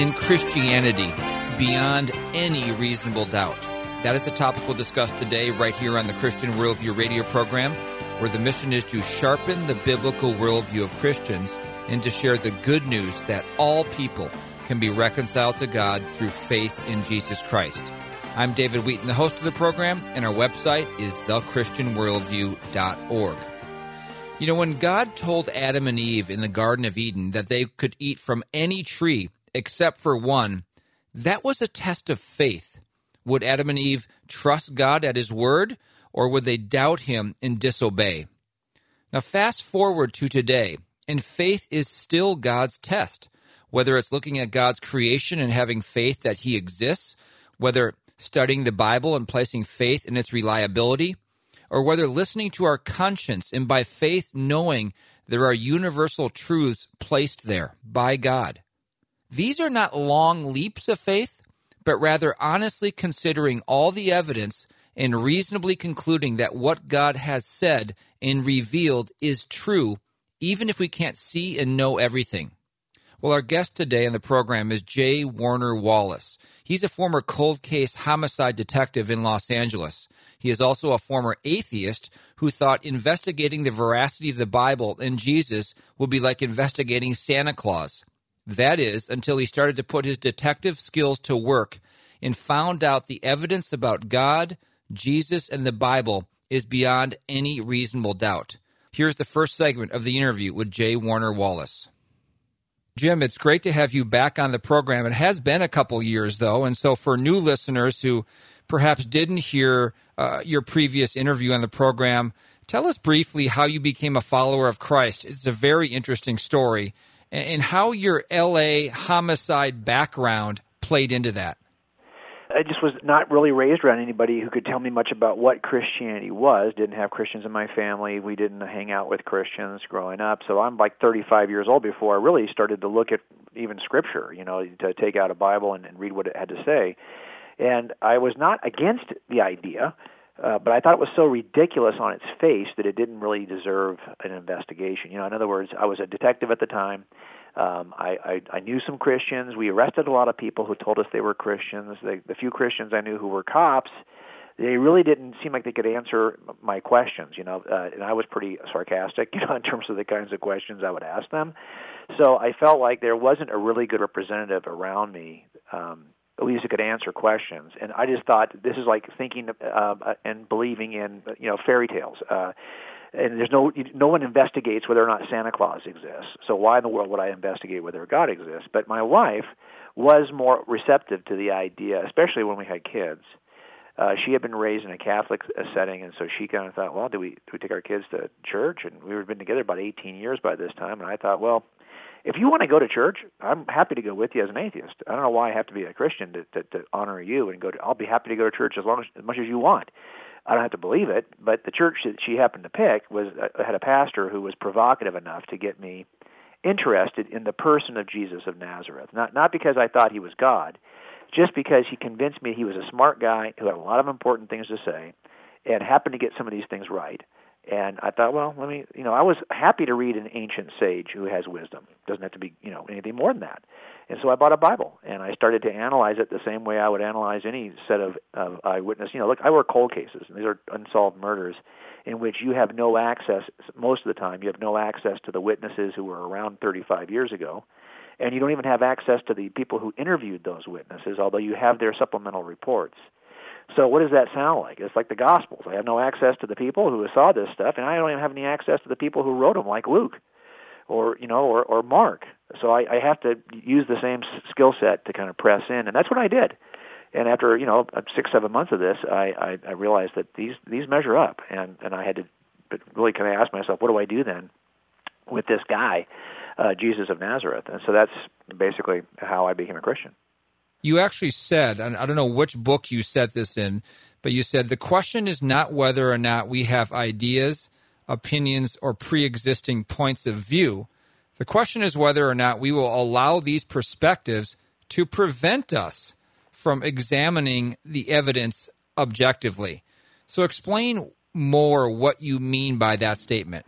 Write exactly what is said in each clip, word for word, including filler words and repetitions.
in Christianity beyond any reasonable doubt? That is the topic we'll discuss today right here on the Christian Worldview radio program, where the mission is to sharpen the biblical worldview of Christians and to share the good news that all people can be reconciled to God through faith in Jesus Christ. I'm David Wheaton, the host of the program, and our website is the christian worldview dot org. You know, when God told Adam and Eve in the Garden of Eden that they could eat from any tree except for one, that was a test of faith. Would Adam and Eve trust God at His word, or would they doubt Him and disobey? Now, fast forward to today, and faith is still God's test. Whether it's looking at God's creation and having faith that He exists, whether studying the Bible and placing faith in its reliability, or whether listening to our conscience and by faith knowing there are universal truths placed there by God. These are not long leaps of faith, but rather honestly considering all the evidence and reasonably concluding that what God has said and revealed is true, even if we can't see and know everything. Well, our guest today on the program is J. Warner Wallace. He's a former cold case homicide detective in Los Angeles. He is also a former atheist who thought investigating the veracity of the Bible and Jesus would be like investigating Santa Claus. That is, until he started to put his detective skills to work and found out the evidence about God, Jesus, and the Bible is beyond any reasonable doubt. Here's the first segment of the interview with J. Warner Wallace. Jim, it's great to have you back on the program. It has been a couple years, though, and so for new listeners who perhaps didn't hear uh, your previous interview on the program, tell us briefly how you became a follower of Christ. It's a very interesting story, and, and how your L A homicide background played into that. I just was not really raised around anybody who could tell me much about what Christianity was. Didn't have Christians in my family. We didn't hang out with Christians growing up. So I'm like thirty-five years old before I really started to look at even Scripture, you know, to take out a Bible and, and read what it had to say. And I was not against the idea, uh, but I thought it was so ridiculous on its face that it didn't really deserve an investigation. You know, in other words, I was a detective at the time. Um, I, I, I knew some Christians. We arrested a lot of people who told us they were Christians. The, the few Christians I knew who were cops, they really didn't seem like they could answer my questions, you know, uh, and I was pretty sarcastic, you know, in terms of the kinds of questions I would ask them. So I felt like there wasn't a really good representative around me, um, at least who could answer questions. And I just thought this is like thinking uh, and believing in, you know, fairy tales. Uh, And there's no no one investigates whether or not Santa Claus exists. So why in the world would I investigate whether God exists? But my wife was more receptive to the idea, especially when we had kids. Uh, she had been raised in a Catholic setting, and so she kind of thought, well, do we do we take our kids to church? And we had been together about eighteen years by this time, and I thought, well, if you want to go to church, I'm happy to go with you as an atheist. I don't know why I have to be a Christian to, to, to honor you and go to. I'll be happy to go to church as long as, as much as you want. I don't have to believe it, but the church that she happened to pick was uh, had a pastor who was provocative enough to get me interested in the person of Jesus of Nazareth. Not not because I thought he was God, just because he convinced me he was a smart guy who had a lot of important things to say and happened to get some of these things right. And I thought, well, let me, you know, I was happy to read an ancient sage who has wisdom. Doesn't have to be, you know, anything more than that. And so I bought a Bible, and I started to analyze it the same way I would analyze any set of, of eyewitness. You know, look, I work cold cases. These are unsolved murders in which you have no access, most of the time, you have no access to the witnesses who were around thirty-five years ago, and you don't even have access to the people who interviewed those witnesses, although you have their supplemental reports. So what does that sound like? It's like the Gospels. I have no access to the people who saw this stuff, and I don't even have any access to the people who wrote them, like Luke or, you know, or, or Mark. So I, I have to use the same skill set to kind of press in, and that's what I did. And after, you know, six, seven months of this, I, I, I realized that these these measure up, and, and I had to really kind of ask myself, what do I do then with this guy, uh, Jesus of Nazareth? And so that's basically how I became a Christian. You actually said, and I don't know which book you said this in, but you said the question is not whether or not we have ideas, opinions, or pre-existing points of view. The question is whether or not we will allow these perspectives to prevent us from examining the evidence objectively. So explain more what you mean by that statement.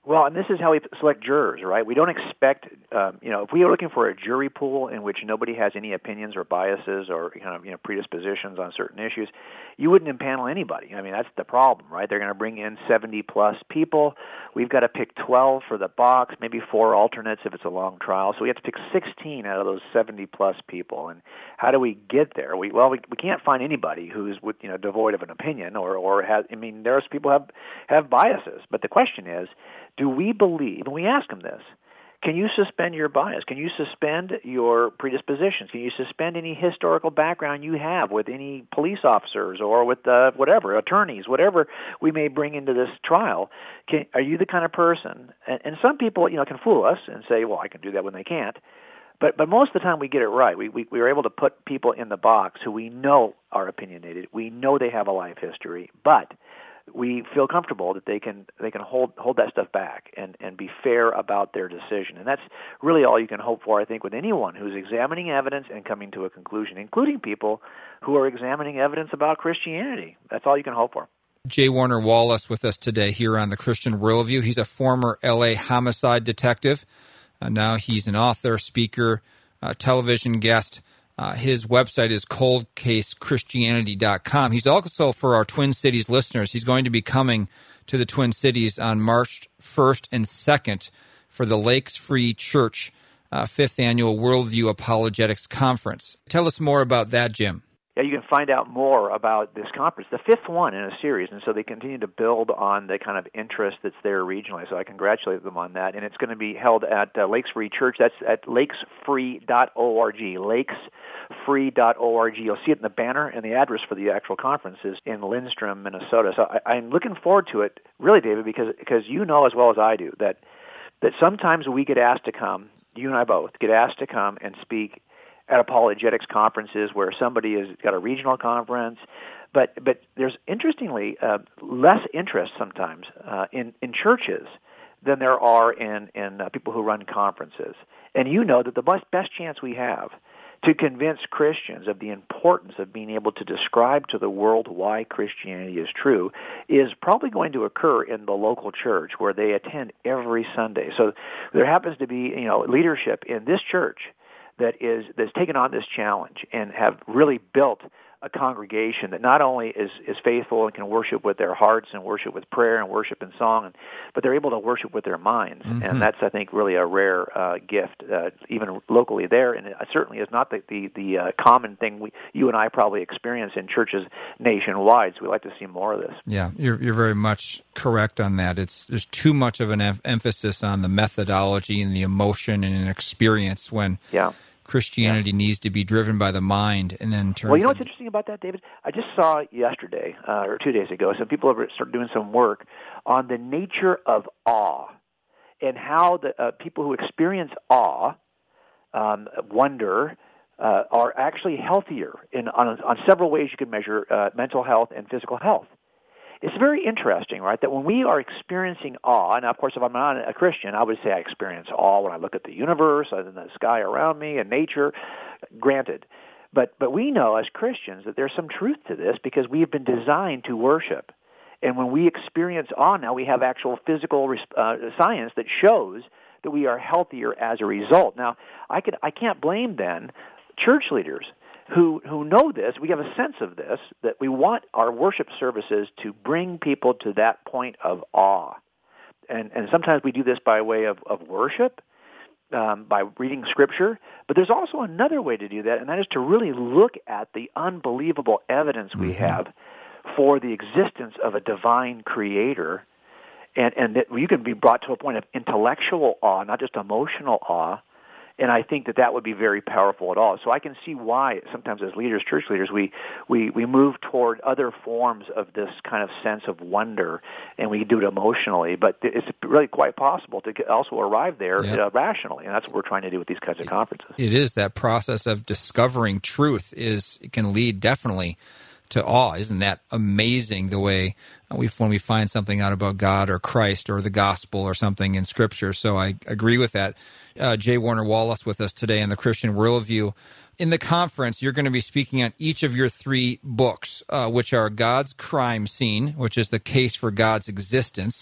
Well, and this is how we select jurors, right? We don't expect, um, you know, if we are looking for a jury pool in which nobody has any opinions or biases or kind of, you know, predispositions on certain issues, you wouldn't impanel anybody. I mean, that's the problem, right? They're going to bring in seventy plus people. We've got to pick twelve for the box, maybe four alternates if it's a long trial. So we have to pick sixteen out of those seventy plus people. And how do we get there? We well, we we can't find anybody who's, with, you know, devoid of an opinion or or has. I mean, there's people have have biases, but the question is, do we believe, and we ask them this, can you suspend your bias? Can you suspend your predispositions? Can you suspend any historical background you have with any police officers or with uh, whatever, attorneys, whatever we may bring into this trial? Can, are you the kind of person, and, and some people, you know, can fool us and say, well, I can do that when they can't. But but most of the time we get it right. We, we we are able to put people in the box who we know are opinionated. We know they have a life history, but we feel comfortable that they can they can hold hold that stuff back and, and be fair about their decision. And that's really all you can hope for, I think, with anyone who's examining evidence and coming to a conclusion, including people who are examining evidence about Christianity. That's all you can hope for. J. Warner Wallace with us today here on the Christian Worldview. He's a former L A homicide detective. Uh, now he's an author, speaker, uh, television guest. Uh, his website is cold case christianity dot com. He's also, for our Twin Cities listeners, he's going to be coming to the Twin Cities on March first and second for the Lakes Free Church uh, fifth Annual Worldview Apologetics Conference. Tell us more about that, Jim. Yeah, you can find out more about this conference, the fifth one in a series, and so they continue to build on the kind of interest that's there regionally, so I congratulate them on that. And it's going to be held at uh, Lakes Free Church. That's at lakes free dot org, lakes free dot org. You'll see it in the banner, and the address for the actual conference is in Lindstrom, Minnesota. So I, I'm looking forward to it, really, David, because because you know as well as I do that that sometimes we get asked to come, you and I both, get asked to come and speak at apologetics conferences where somebody has got a regional conference, but but there's interestingly uh, less interest sometimes uh, in in churches than there are in in uh, people who run conferences. And you know that the best best chance we have to convince Christians of the importance of being able to describe to the world why Christianity is true is probably going to occur in the local church where they attend every Sunday. So there happens to be, you know, leadership in this church that is that's taken on this challenge and have really built a congregation that not only is, is faithful and can worship with their hearts and worship with prayer and worship in song, and, but they're able to worship with their minds. Mm-hmm. And that's, I think, really a rare uh, gift, uh, even locally there. And it certainly is not the, the, the uh, common thing we, you and I probably experience in churches nationwide. So we like to see more of this. Yeah, you're, you're very much correct on that. It's There's too much of an em- emphasis on the methodology and the emotion and an experience when yeah. Christianity yeah. needs to be driven by the mind and then turn. Well, you know what's interesting about that, David? I just saw yesterday, uh, or two days ago, some people have started doing some work on the nature of awe and how the uh, people who experience awe, um, wonder, uh, are actually healthier in on, on several ways you can measure uh, mental health and physical health. It's very interesting, right, that when we are experiencing awe, and of course if I'm not a Christian, I would say I experience awe when I look at the universe and the sky around me and nature, granted. But but we know as Christians that there's some truth to this because we have been designed to worship. And when we experience awe now, we have actual physical uh, science that shows that we are healthier as a result. Now, I could I can't blame then church leaders who who know this. We have a sense of this, that we want our worship services to bring people to that point of awe. And and sometimes we do this by way of, of worship, um, by reading Scripture. But there's also another way to do that, and that is to really look at the unbelievable evidence we mm-hmm. have for the existence of a divine creator, and, and that you can be brought to a point of intellectual awe, not just emotional awe. And I think that that would be very powerful at all. So I can see why sometimes as leaders, church leaders, we, we, we move toward other forms of this kind of sense of wonder, and we do it emotionally. But it's really quite possible to also arrive there yep. uh, rationally, and that's what we're trying to do with these kinds of conferences. It is that process of discovering truth is it can lead definitely to awe. Isn't that amazing the way we when we find something out about God or Christ or the gospel or something in Scripture? So I agree with that. Uh, J. Warner Wallace with us today on the Christian Worldview. In the conference, you're going to be speaking on each of your three books, uh, which are God's Crime Scene, which is the case for God's existence,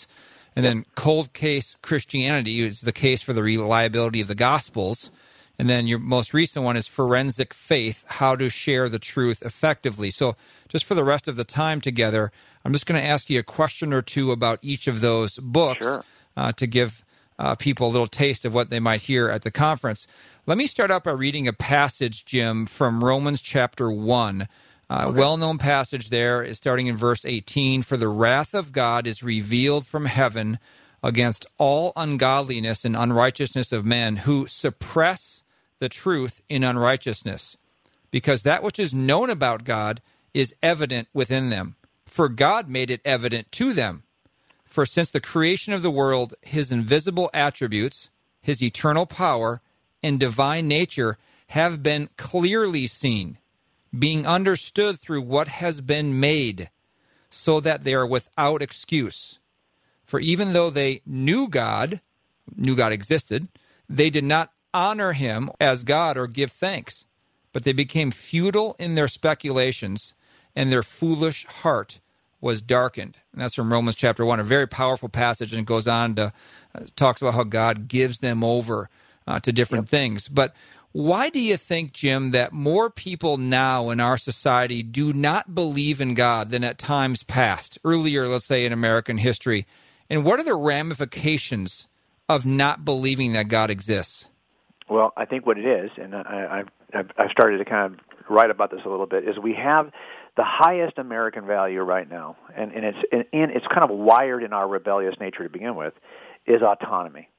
And then Cold Case Christianity is the case for the reliability of the Gospels. And then your most recent one is Forensic Faith, How to Share the Truth Effectively. So just for the rest of the time together, I'm just going to ask you a question or two about each of those books sure. uh, to give uh, people a little taste of what they might hear at the conference. Let me start out by reading a passage, Jim, from Romans chapter one. Uh, okay. Well-known passage there is starting in verse eighteen. For the wrath of God is revealed from heaven against all ungodliness and unrighteousness of men who suppress the truth in unrighteousness, because that which is known about God is evident within them, for God made it evident to them. For since the creation of the world, his invisible attributes, his eternal power, and divine nature have been clearly seen, being understood through what has been made, so that they are without excuse. For even though they knew God, knew God existed, they did not honor him as God or give thanks, but they became futile in their speculations, and their foolish heart was darkened. And that's from Romans chapter one, a very powerful passage, and it goes on to uh, talks about how God gives them over uh, to different yep. things. But why do you think, Jim, that more people now in our society do not believe in God than at times past, earlier, let's say, in American history? And what are the ramifications of not believing that God exists? Well, I think what it is, and I, I've, I've started to kind of write about this a little bit, is we have the highest American value right now, and, and it's and, and it's kind of wired in our rebellious nature to begin with, is autonomy.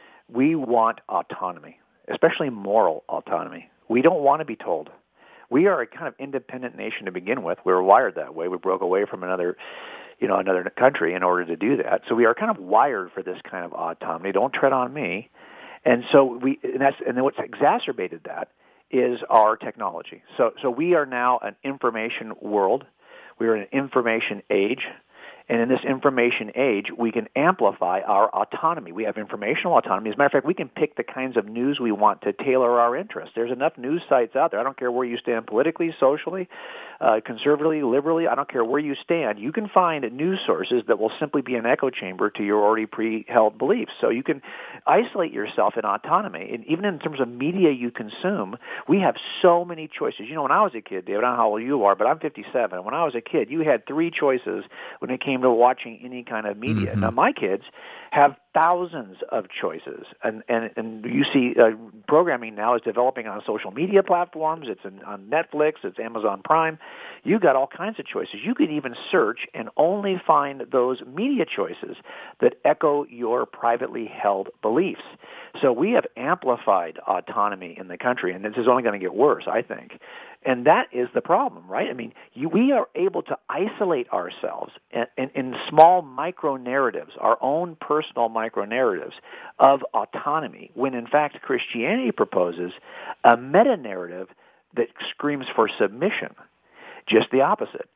We want autonomy, especially moral autonomy. We don't want to be told. We are a kind of independent nation to begin with. We were wired that way. We broke away from another, you know, another country in order to do that. So we are kind of wired for this kind of autonomy. Don't tread on me. And so we, and that's, and then what's exacerbated that is our technology. So, so we are now an information world. We are in an information age. And in this information age, we can amplify our autonomy. We have informational autonomy. As a matter of fact, we can pick the kinds of news we want to tailor our interests. There's enough news sites out there. I don't care where you stand politically, socially, uh, conservatively, liberally. I don't care where you stand. You can find news sources that will simply be an echo chamber to your already pre-held beliefs. So you can isolate yourself in autonomy. And even in terms of media you consume, we have so many choices. You know, when I was a kid, David, I don't know how old you are, but I'm fifty-seven. When I was a kid, you had three choices when it came to watching any kind of media. Mm-hmm. Now, my kids have thousands of choices, and and, and you see uh, programming now is developing on social media platforms. It's in, on Netflix. It's Amazon Prime. You got all kinds of choices. You could even search and only find those media choices that echo your privately held beliefs. So we have amplified autonomy in the country, and this is only going to get worse, I think. And that is the problem, right? I mean, you, we are able to isolate ourselves in, in, in small micro-narratives, our own personal micro-narratives of autonomy, when in fact Christianity proposes a meta-narrative that screams for submission, just the opposite.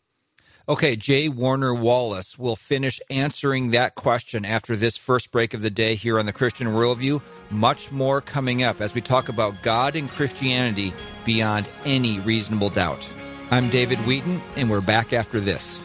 Okay, J. Warner Wallace will finish answering that question after this first break of the day here on the Christian Worldview. Much more coming up as we talk about God and Christianity beyond any reasonable doubt. I'm David Wheaton, and we're back after this.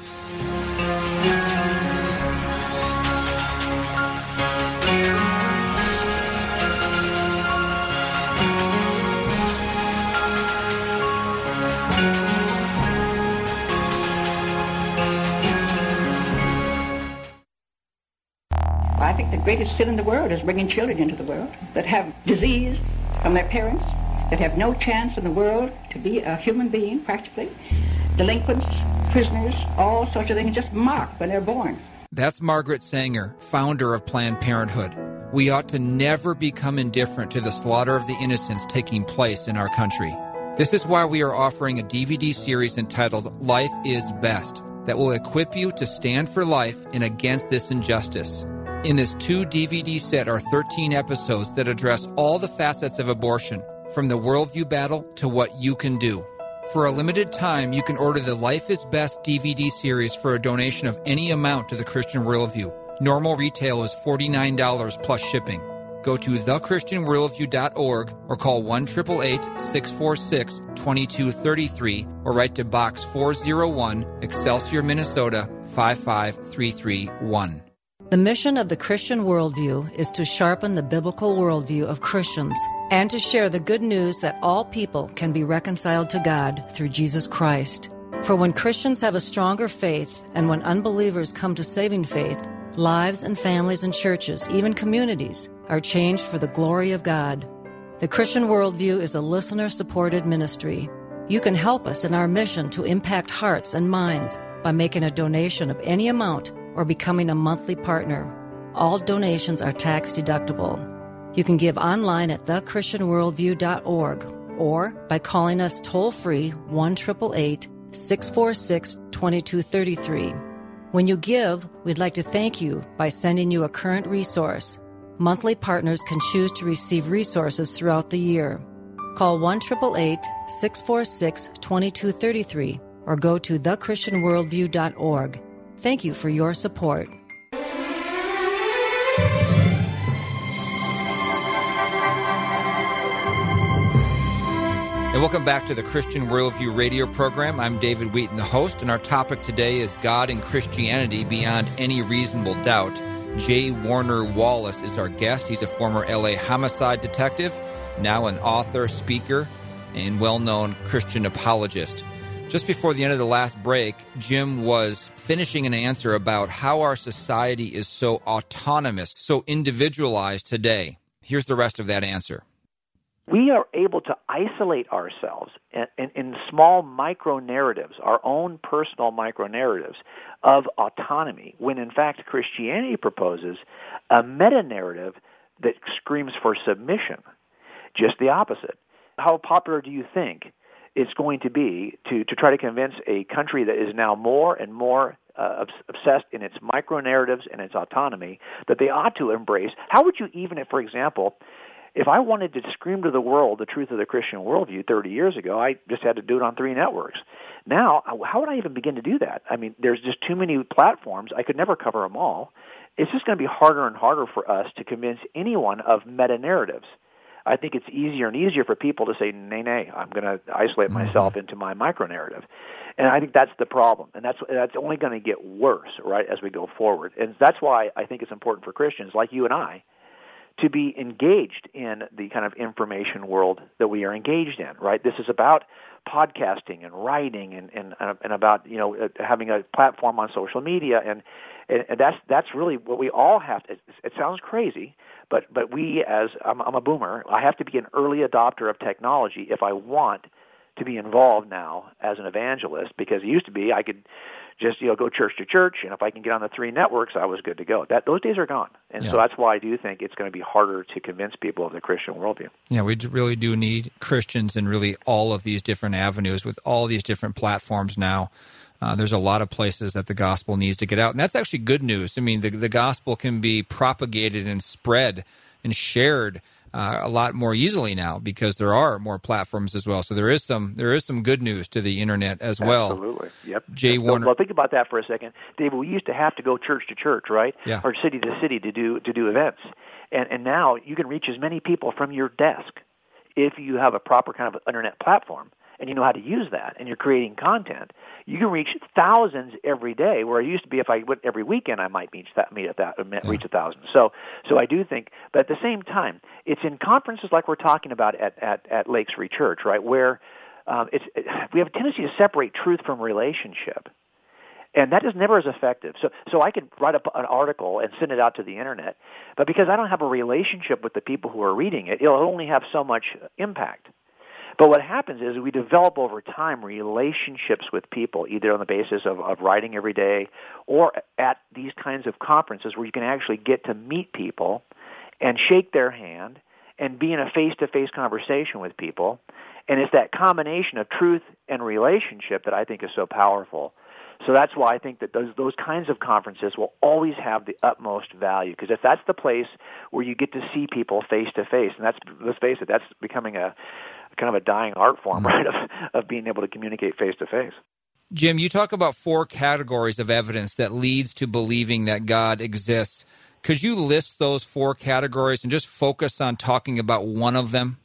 I think the greatest sin in the world is bringing children into the world that have disease from their parents, that have no chance in the world to be a human being, practically. Delinquents, prisoners, all sorts of things just marked when they're born. That's Margaret Sanger, founder of Planned Parenthood. We ought to never become indifferent to the slaughter of the innocents taking place in our country. This is why we are offering a D V D series entitled Life is Best that will equip you to stand for life and against this injustice. In this two D V D set are thirteen episodes that address all the facets of abortion, from the worldview battle to what you can do. For a limited time, you can order the Life is Best D V D series for a donation of any amount to the Christian Worldview. Normal retail is forty-nine dollars plus shipping. Go to the christian worldview dot org or call one eight eight eight, six four six, two two three three or write to Box four oh one, Excelsior, Minnesota five five three three one. The mission of the Christian Worldview is to sharpen the biblical worldview of Christians and to share the good news that all people can be reconciled to God through Jesus Christ. For when Christians have a stronger faith and when unbelievers come to saving faith, lives and families and churches, even communities, are changed for the glory of God. The Christian Worldview is a listener-supported ministry. You can help us in our mission to impact hearts and minds by making a donation of any amount or becoming a monthly partner. All donations are tax-deductible. You can give online at the christian worldview dot org or by calling us toll-free one eight eight eight, six four six, two two three three. When you give, we'd like to thank you by sending you a current resource. Monthly partners can choose to receive resources throughout the year. Call one eight eight eight, six four six, two two three three or go to the christian worldview dot org. Thank you for your support. And welcome back to the Christian Worldview radio program. I'm David Wheaton, the host, and our topic today is God and Christianity Beyond Any Reasonable Doubt. J. Warner Wallace is our guest. He's a former L A homicide detective, now an author, speaker, and well-known Christian apologist. Just before the end of the last break, Jim was finishing an answer about how our society is so autonomous, so individualized today. Here's the rest of that answer. We are able to isolate ourselves in, in, in small micro-narratives, our own personal micro-narratives of autonomy, when in fact Christianity proposes a meta-narrative that screams for submission. Just the opposite. How popular do you think it's going to be to, to try to convince a country that is now more and more uh, obsessed in its micro-narratives and its autonomy that they ought to embrace? How would you even, if, for example, if I wanted to scream to the world the truth of the Christian worldview thirty years ago, I just had to do it on three networks. Now, how would I even begin to do that? I mean, there's just too many platforms. I could never cover them all. It's just going to be harder and harder for us to convince anyone of meta-narratives. I think it's easier and easier for people to say, nay, nay, I'm going to isolate myself into my micro-narrative. And I think that's the problem. And that's that's only going to get worse, right, as we go forward. And that's why I think it's important for Christians like you and I to be engaged in the kind of information world that we are engaged in, right? This is about podcasting and writing and, and, and about, you know, having a platform on social media. And, and that's that's really what we all have to, it, it sounds crazy, but, but we as, I'm, I'm a boomer, I have to be an early adopter of technology if I want to be involved now as an evangelist, because it used to be I could just, you know, go church to church, and if I can get on the three networks, I was good to go. That those days are gone, and yeah. So that's why I do think it's going to be harder to convince people of the Christian worldview. Yeah, we really do need Christians in really all of these different avenues with all these different platforms now. Uh, there's a lot of places that the gospel needs to get out, and that's actually good news. I mean, the, the gospel can be propagated and spread and shared Uh, a lot more easily now because there are more platforms as well. So there is some there is some good news to the internet as well. Absolutely. Yep. Jay so, Warner. Well, think about that for a second, David. We used to have to go church to church, right? Yeah. Or city to city to do to do events, and and now you can reach as many people from your desk if you have a proper kind of internet platform and you know how to use that, and you're creating content. You can reach thousands every day, where it used to be if I went every weekend, I might meet that, meet at that, reach a thousand. So, so I do think, but at the same time, it's in conferences like we're talking about at at, at Lakes Free Church, right, where um, it's it, we have a tendency to separate truth from relationship, and that is never as effective. So, so I could write up an article and send it out to the internet, but because I don't have a relationship with the people who are reading it, it'll only have so much impact. But what happens is we develop over time relationships with people, either on the basis of, of writing every day or at these kinds of conferences where you can actually get to meet people and shake their hand and be in a face-to-face conversation with people. And it's that combination of truth and relationship that I think is so powerful. So that's why I think that those those kinds of conferences will always have the utmost value, because if that's the place where you get to see people face-to-face, and that's, let's face it, that's becoming a kind of a dying art form, right, of, of being able to communicate face-to-face. Jim, you talk about four categories of evidence that leads to believing that God exists. Could you list those four categories and just focus on talking about one of them?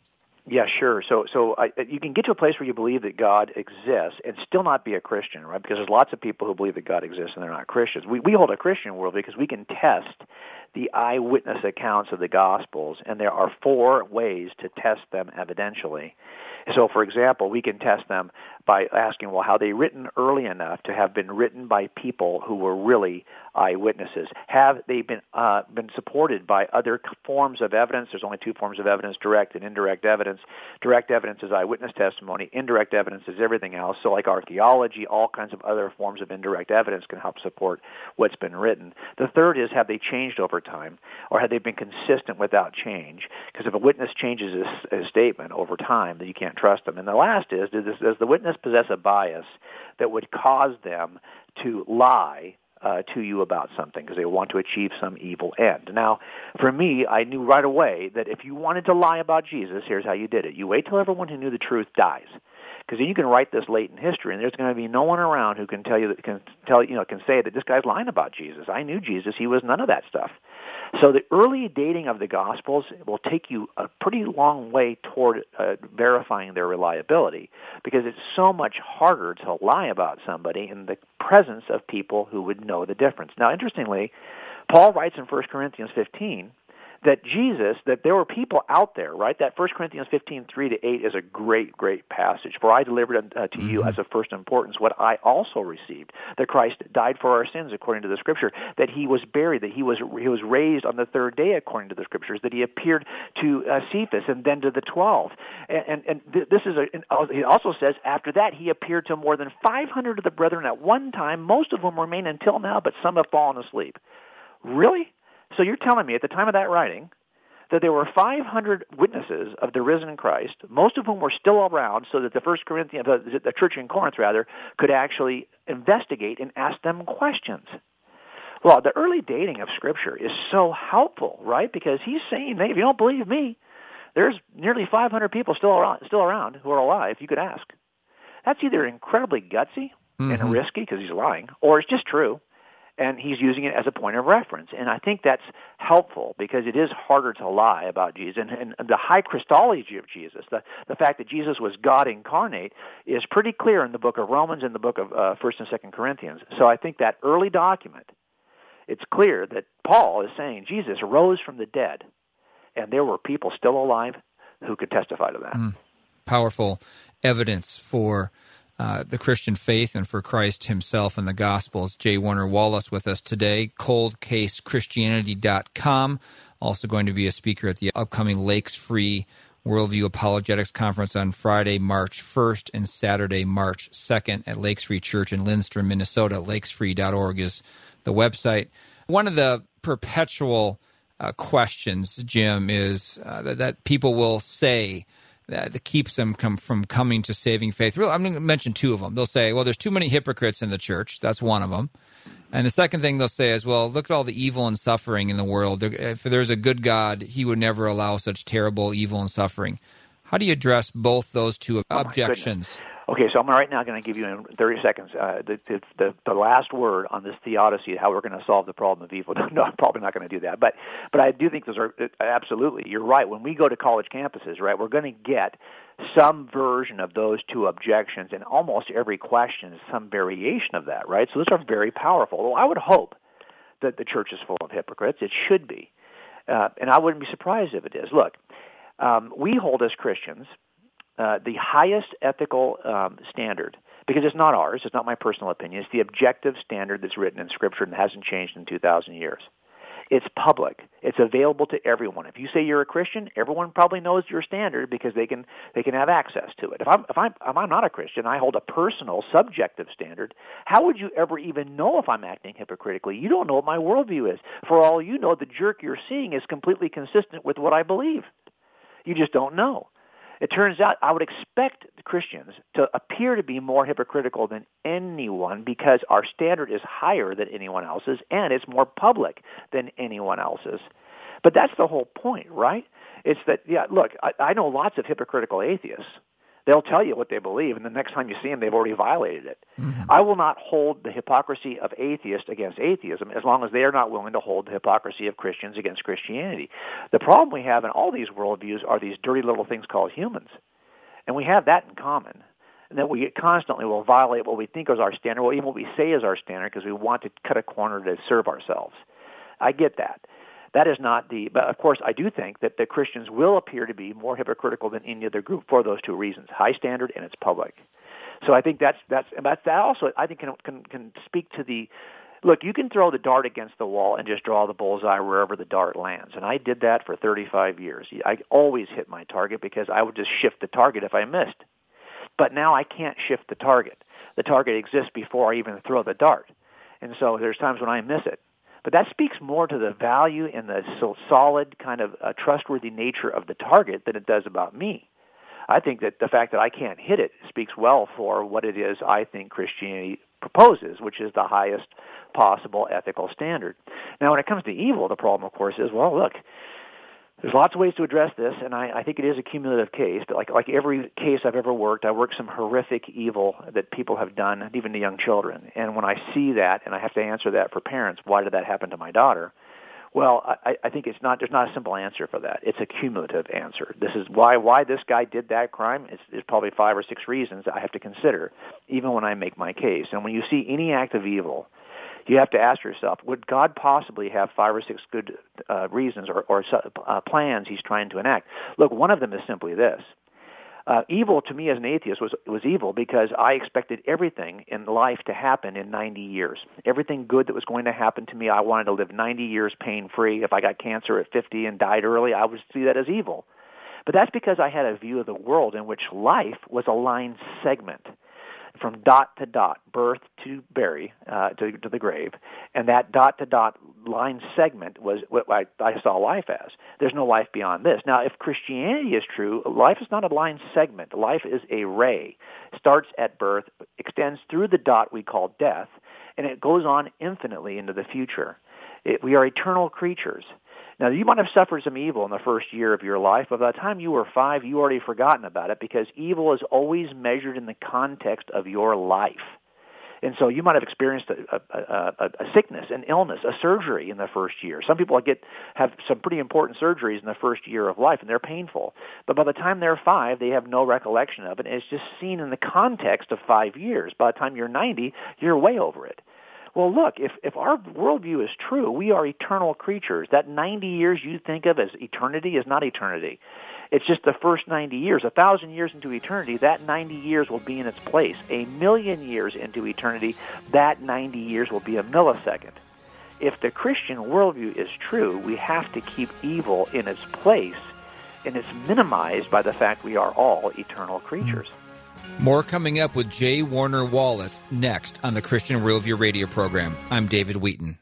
Yeah, sure. So, so I, you can get to a place where you believe that God exists and still not be a Christian, right? Because there's lots of people who believe that God exists and they're not Christians. We we hold a Christian worldview because we can test the eyewitness accounts of the Gospels, and there are four ways to test them evidentially. So, for example, we can test them by asking, well, how they written early enough to have been written by people who were really eyewitnesses? Have they been uh, been supported by other forms of evidence? There's only two forms of evidence, direct and indirect evidence. Direct evidence is eyewitness testimony. Indirect evidence is everything else. So like archaeology, all kinds of other forms of indirect evidence can help support what's been written. The third is, have they changed over time, or have they been consistent without change? Because if a witness changes his, his statement over time, then you can't trust them. And the last is, does, this, does the witness possess a bias that would cause them to lie uh, to you about something because they want to achieve some evil end? Now, for me, I knew right away that if you wanted to lie about Jesus, here's how you did it. You wait till everyone who knew the truth dies. Because then you can write this late in history, and there's going to be no one around who can tell you that can tell you know can say that this guy's lying about Jesus. I knew Jesus; he was none of that stuff. So the early dating of the Gospels will take you a pretty long way toward uh, verifying their reliability, because it's so much harder to lie about somebody in the presence of people who would know the difference. Now, interestingly, Paul writes in First Corinthians fifteen that Jesus, that there were people out there, right? That First Corinthians fifteen, three to eight is a great, great passage. For I delivered uh, to you as of first importance what I also received, that Christ died for our sins according to the Scripture, that he was buried, that he was he was raised on the third day according to the Scriptures, that he appeared to uh, Cephas and then to the twelve. And, and, and th- this is a, he also says, after that he appeared to more than five hundred of the brethren at one time, most of whom remain until now, but some have fallen asleep. Really? So you're telling me at the time of that writing that there were five hundred witnesses of the risen Christ, most of whom were still around, so that the First Corinthians, the, the church in Corinth rather, could actually investigate and ask them questions. Well, the early dating of Scripture is so helpful, right? Because he's saying, hey, if you don't believe me, there's nearly five hundred people still around, still around who are alive. You could ask. That's either incredibly gutsy mm-hmm. and risky because he's lying, or it's just true. And he's using it as a point of reference. And I think that's helpful because it is harder to lie about Jesus. And, and the high Christology of Jesus, the, the fact that Jesus was God incarnate, is pretty clear in the book of Romans and the book of uh, First and Second Corinthians. So I think that early document, it's clear that Paul is saying Jesus rose from the dead, and there were people still alive who could testify to that. Mm. Powerful evidence for Uh, the Christian faith and for Christ himself and the Gospels. J. Warner Wallace with us today, cold case christianity dot com. Also going to be a speaker at the upcoming Lakes Free Worldview Apologetics Conference on Friday, March first and Saturday, March second at Lakes Free Church in Lindstrom, Minnesota. lakes free dot org is the website. One of the perpetual uh, questions, Jim, is uh, that, that people will say that, that keeps them come, from coming to saving faith. Really, I'm going to mention two of them. They'll say, well, there's too many hypocrites in the church. That's one of them. And the second thing they'll say is, well, look at all the evil and suffering in the world. If there's a good God, he would never allow such terrible evil and suffering. How do you address both those two oh objections? Okay, so I'm right now going to give you in thirty seconds uh, the, the, the last word on this theodicy, how we're going to solve the problem of evil. No, I'm probably not going to do that. But but I do think those are absolutely, you're right. When we go to college campuses, right, we're going to get some version of those two objections, and almost every question is some variation of that, right? So those are very powerful. Well, I would hope that the church is full of hypocrites. It should be. Uh, and I wouldn't be surprised if it is. Look, um, we hold as Christians Uh, the highest ethical um, standard, because it's not ours, it's not my personal opinion, it's the objective standard that's written in Scripture and hasn't changed in two thousand years. It's public. It's available to everyone. If you say you're a Christian, everyone probably knows your standard because they can they can have access to it. If I'm if I'm if I'm not a Christian, I hold a personal, subjective standard. How would you ever even know if I'm acting hypocritically? You don't know what my worldview is. For all you know, the jerk you're seeing is completely consistent with what I believe. You just don't know. It turns out I would expect Christians to appear to be more hypocritical than anyone because our standard is higher than anyone else's and it's more public than anyone else's. But that's the whole point, right? It's that, yeah, look, I, I know lots of hypocritical atheists They'll tell you what they believe, and the next time you see them, they've already violated it. Mm-hmm. I will not hold the hypocrisy of atheists against atheism as long as they are not willing to hold the hypocrisy of Christians against Christianity. The problem we have in all these worldviews are these dirty little things called humans, and we have that in common. And that we constantly will violate what we think is our standard, or even what we say is our standard, because we want to cut a corner to serve ourselves. I get that. That is not the, but of course I do think that the Christians will appear to be more hypocritical than any other group for those two reasons, high standard and it's public. So I think that's, that's, that's that also I think can, can, can speak to the, look, you can throw the dart against the wall and just draw the bullseye wherever the dart lands. And I did that for thirty-five years. I always hit my target because I would just shift the target if I missed. But now I can't shift the target. The target exists before I even throw the dart. And so there's times when I miss it. But that speaks more to the value and the solid kind of uh, trustworthy nature of the target than it does about me. I think that the fact that I can't hit it speaks well for what it is I think Christianity proposes, which is the highest possible ethical standard. Now, when it comes to evil, the problem, of course, is, well, look, there's lots of ways to address this, and I, I think it is a cumulative case. But like like every case I've ever worked, I worked some horrific evil that people have done, even to young children. And when I see that, and I have to answer that for parents, why did that happen to my daughter? Well, I, I think it's not. There's not a simple answer for that. It's a cumulative answer. This is why why this guy did that crime. It's, there's probably five or six reasons I have to consider, even when I make my case. And when you see any act of evil, you have to ask yourself, would God possibly have five or six good uh, reasons or, or uh, plans he's trying to enact? Look, one of them is simply this. Uh, evil to me as an atheist was, was evil because I expected everything in life to happen in ninety years. Everything good that was going to happen to me, I wanted to live ninety years pain-free. If I got cancer at fifty and died early, I would see that as evil. But that's because I had a view of the world in which life was a line segment, from dot to dot, birth to bury, uh, to, to the grave, and that dot to dot line segment was what I, I saw life as. There's no life beyond this. Now, if Christianity is true, life is not a line segment. Life is a ray. Starts at birth, extends through the dot we call death, and it goes on infinitely into the future. It, we are eternal creatures. Now, you might have suffered some evil in the first year of your life, but by the time you were five, you already forgotten about it because evil is always measured in the context of your life. And so you might have experienced a, a, a, a sickness, an illness, a surgery in the first year. Some people get have some pretty important surgeries in the first year of life, and they're painful. But by the time they're five, they have no recollection of it, and it's just seen in the context of five years. By the time you're ninety, you're way over it. Well, look, if, if our worldview is true, we are eternal creatures. That ninety years you think of as eternity is not eternity. It's just the first ninety years. A thousand years into eternity, that ninety years will be in its place. A million years into eternity, that ninety years will be a millisecond. If the Christian worldview is true, we have to keep evil in its place, and it's minimized by the fact we are all eternal creatures. More coming up with J. Warner Wallace next on the Christian Worldview radio program. I'm David Wheaton.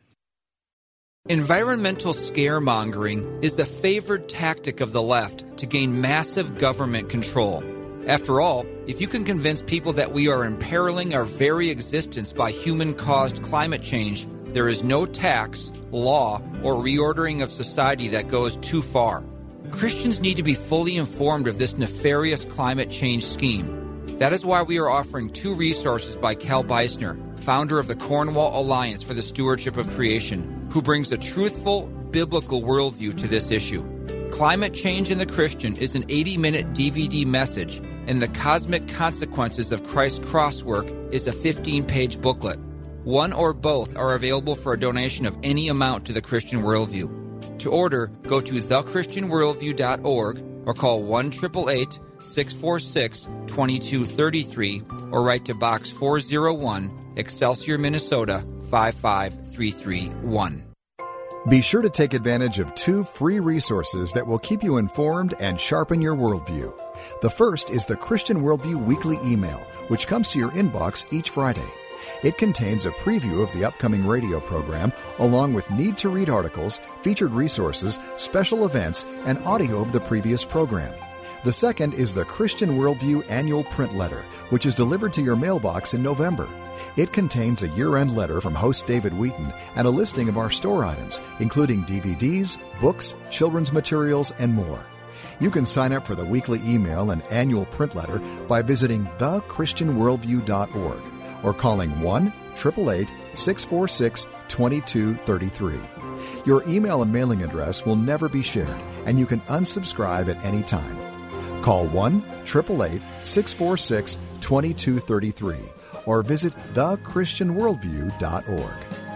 Environmental scaremongering is the favored tactic of the left to gain massive government control. After all, if you can convince people that we are imperiling our very existence by human-caused climate change, there is no tax, law, or reordering of society that goes too far. Christians need to be fully informed of this nefarious climate change scheme. That is why we are offering two resources by Cal Beisner, founder of the Cornwall Alliance for the Stewardship of Creation, who brings a truthful, biblical worldview to this issue. Climate Change in the Christian is an eighty-minute D V D message, and The Cosmic Consequences of Christ's Crosswork is a fifteen-page booklet. One or both are available for a donation of any amount to the Christian Worldview. To order, go to the christian worldview dot org or call one eight eight eight, six four six, two two three three or write to Box four oh one, Excelsior, Minnesota five five three three one. Be sure to take advantage of two free resources that will keep you informed and sharpen your worldview. The first is the Christian Worldview Weekly Email, which comes to your inbox each Friday. It contains a preview of the upcoming radio program, along with need-to-read articles, featured resources, special events, and audio of the previous program. The second is the Christian Worldview Annual Print Letter, which is delivered to your mailbox in November. It contains a year-end letter from host David Wheaton and a listing of our store items, including D V Ds, books, children's materials, and more. You can sign up for the weekly email and annual print letter by visiting the christian worldview dot org or calling one eight eight eight, six four six, two two three three. Your email and mailing address will never be shared, and you can unsubscribe at any time. Call one eight eight eight, six four six, two two three three or visit the christian worldview dot org.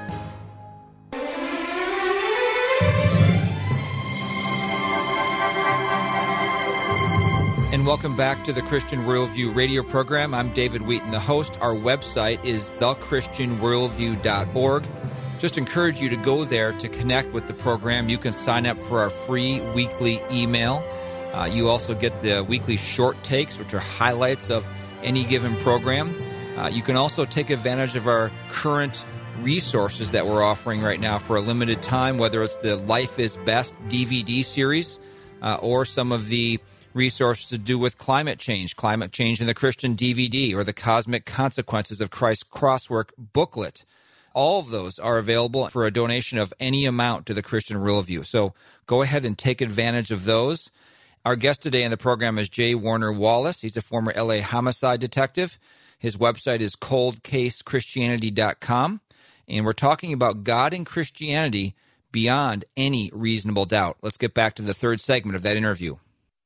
And welcome back to the Christian Worldview radio program. I'm David Wheaton, the host. Our website is the christian worldview dot org. Just encourage you to go there to connect with the program. You can sign up for our free weekly email. Uh, you also get the weekly short takes, which are highlights of any given program. Uh, you can also take advantage of our current resources that we're offering right now for a limited time, whether it's the Life is Best D V D series uh, or some of the resources to do with climate change, Climate Change in the Christian D V D, or the Cosmic Consequences of Christ's Crosswork booklet. All of those are available for a donation of any amount to the Christian Worldview. So go ahead and take advantage of those. Our guest today in the program is J. Warner Wallace. He's a former L A homicide detective. His website is cold case christianity dot com. And we're talking about God and Christianity beyond any reasonable doubt. Let's get back to the third segment of that interview.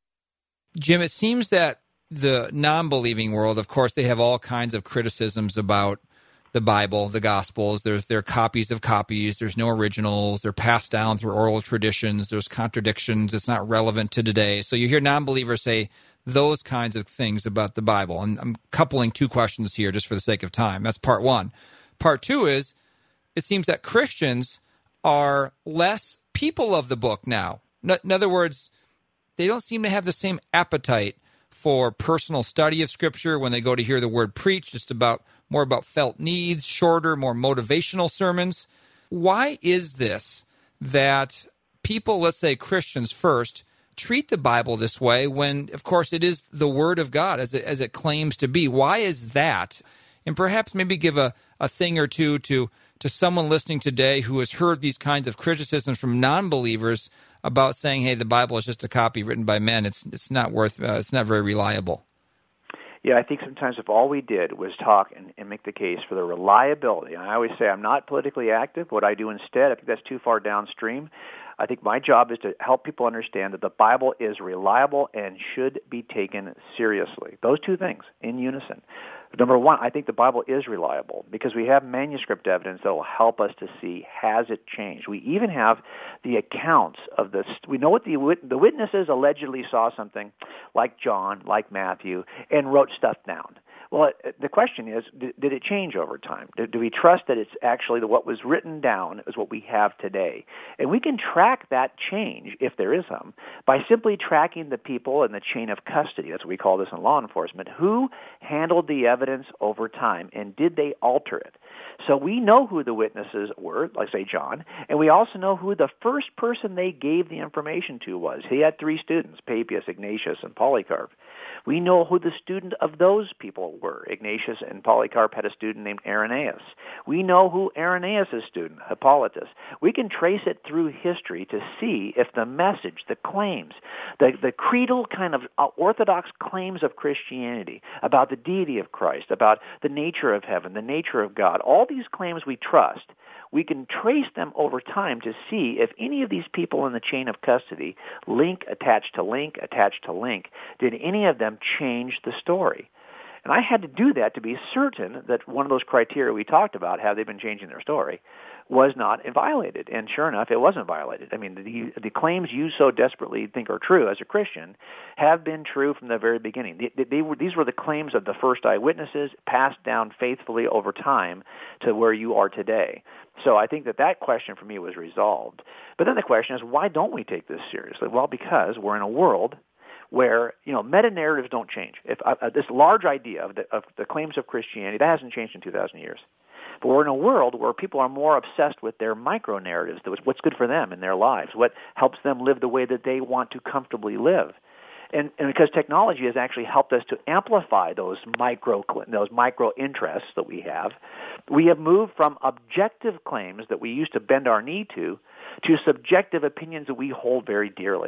Jim, it seems that the non-believing world, of course, they have all kinds of criticisms about the Bible, the Gospels. There's there are copies of copies. There's no originals. They're passed down through oral traditions. There's contradictions. It's not relevant to today. So you hear non-believers say those kinds of things about the Bible. And I'm coupling two questions here just for the sake of time. That's part one. Part two is it seems that Christians are less people of the book now. In other words, they don't seem to have the same appetite for personal study of Scripture when they go to hear the word preached. Just about more about felt needs, shorter, more motivational sermons. Why is this that people, let's say Christians first, treat the Bible this way when, of course, it is the Word of God as it, as it claims to be? Why is that? And perhaps maybe give a, a thing or two to, to someone listening today who has heard these kinds of criticisms from non-believers about saying, hey, the Bible is just a copy written by men. It's it's not worth, uh, it's not very reliable. Yeah, I think sometimes if all we did was talk and, and make the case for the reliability, and I always say I'm not politically active. What I do instead, I think that's too far downstream. I think my job is to help people understand that the Bible is reliable and should be taken seriously. Those two things in unison. Number one, I think the Bible is reliable because we have manuscript evidence that will help us to see, has it changed? We even have the accounts of this. We know what the, the witnesses allegedly saw something like John, like Matthew, and wrote stuff down. Well, the question is, did it change over time? Do we trust that it's actually what was written down is what we have today? And we can track that change, if there is some, by simply tracking the people in the chain of custody. That's what we call this in law enforcement. Who handled the evidence over time, and did they alter it? So we know who the witnesses were, like, say, John, and we also know who the first person they gave the information to was. He had three students, Papias, Ignatius, and Polycarp. We know who the student of those people were. Ignatius and Polycarp had a student named Irenaeus. We know who Irenaeus' student, Hippolytus. We can trace it through history to see if the message, the claims, the, the creedal kind of orthodox claims of Christianity about the deity of Christ, about the nature of heaven, the nature of God, all these claims we trust, we can trace them over time to see if any of these people in the chain of custody, link attached to link, attached to link, did any of them change the story? And I had to do that to be certain that one of those criteria we talked about, have they been changing their story, was not violated. And sure enough, it wasn't violated. I mean, the, the claims you so desperately think are true as a Christian have been true from the very beginning. They, they were, these were the claims of the first eyewitnesses passed down faithfully over time to where you are today. So I think that that question for me was resolved. But then the question is, why don't we take this seriously? Well, because we're in a world where, you know, meta-narratives don't change. If uh, this large idea of the, of the claims of Christianity, that hasn't changed in two thousand years. But we're in a world where people are more obsessed with their micro-narratives, what's good for them in their lives, what helps them live the way that they want to comfortably live. And, and because technology has actually helped us to amplify those micro those micro interests that we have, we have moved from objective claims that we used to bend our knee to, to subjective opinions that we hold very dearly.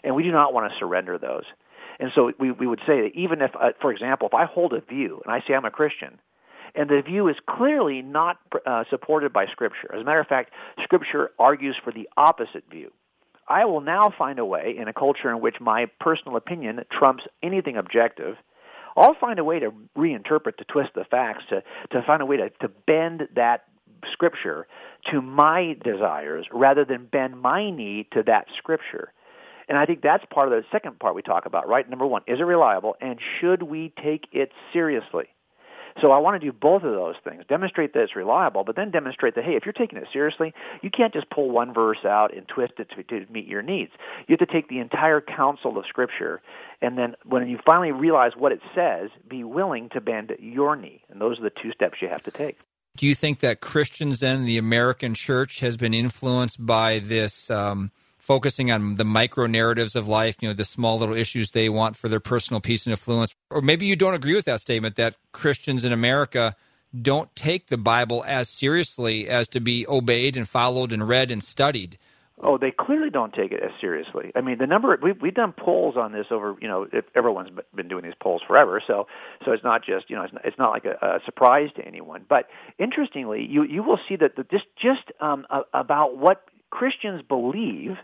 And we do not want to surrender those. And so we, we would say that even if, uh, for example, if I hold a view and I say I'm a Christian, and the view is clearly not uh, supported by Scripture. As a matter of fact, Scripture argues for the opposite view. I will now find a way, in a culture in which my personal opinion trumps anything objective, I'll find a way to reinterpret, to twist the facts, to, to find a way to, to bend that Scripture to my desires rather than bend my knee to that Scripture. And I think that's part of the second part we talk about, right? Number one, is it reliable, and should we take it seriously? So I want to do both of those things. Demonstrate that it's reliable, but then demonstrate that, hey, if you're taking it seriously, you can't just pull one verse out and twist it to, to meet your needs. You have to take the entire counsel of Scripture, and then when you finally realize what it says, be willing to bend your knee. And those are the two steps you have to take. Do you think that Christians then, the American church, has been influenced by this um, focusing on the micro-narratives of life, you know, the small little issues they want for their personal peace and influence? Or maybe you don't agree with that statement, that Christians in America don't take the Bible as seriously as to be obeyed and followed and read and studied. Oh, they clearly don't take it as seriously. I mean, the number we've we've done polls on this over, you know, everyone's been doing these polls forever, so so it's not just, you know, it's not, it's not like a, a surprise to anyone. But interestingly, you you will see that the, this just um, about what Christians believe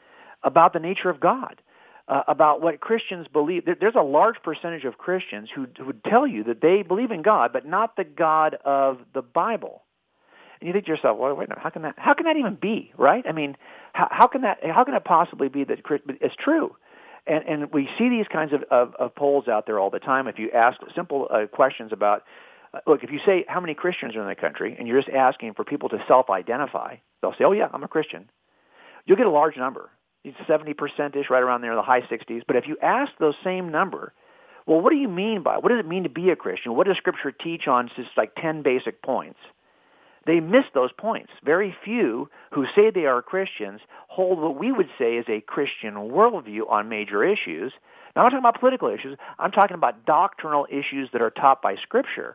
about the nature of God, uh, about what Christians believe. There, there's a large percentage of Christians who, who would tell you that they believe in God, but not the God of the Bible. And you think to yourself, well, wait a minute, how can that, how can that even be, right? I mean, how, how can that, how can it possibly be that it's true? And, and we see these kinds of, of, of polls out there all the time. If you ask simple uh, questions about, uh, look, if you say how many Christians are in the country, and you're just asking for people to self-identify, they'll say, oh yeah, I'm a Christian. You'll get a large number. It's seventy percent-ish, right around there in the high sixties. But if you ask those same number, well, what do you mean by, what does it mean to be a Christian? What does Scripture teach on just like ten basic points? They miss those points. Very few who say they are Christians hold what we would say is a Christian worldview on major issues. Now, I'm not talking about political issues. I'm talking about doctrinal issues that are taught by Scripture.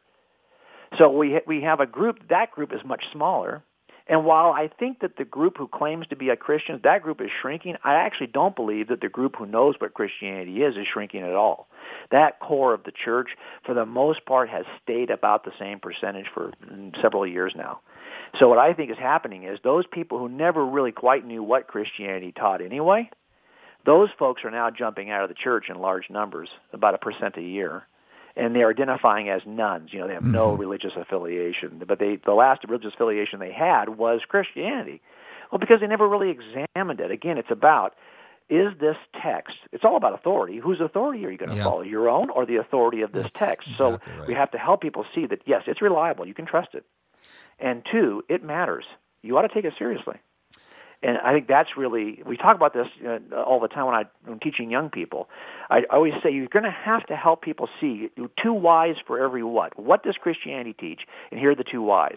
So we ha- we have a group, that group is much smaller. And while I think that the group who claims to be a Christian, that group is shrinking, I actually don't believe that the group who knows what Christianity is is shrinking at all. That core of the church, for the most part, has stayed about the same percentage for several years now. So what I think is happening is those people who never really quite knew what Christianity taught anyway, those folks are now jumping out of the church in large numbers, about a percent a year. And they're identifying as nuns. You know, they have no mm-hmm. religious affiliation. But they, the last religious affiliation they had was Christianity. Well, because they never really examined it. Again, it's about, is this text, it's all about authority. Whose authority are you going to yeah. follow, your own or the authority of this That's text? Exactly so right. we have to help people see that, yes, it's reliable. You can trust it. And two, it matters. You ought to take it seriously. And I think that's really, we talk about this uh, all the time when I, when teaching young people. I always say you're going to have to help people see two whys for every what. What does Christianity teach? And here are the two whys.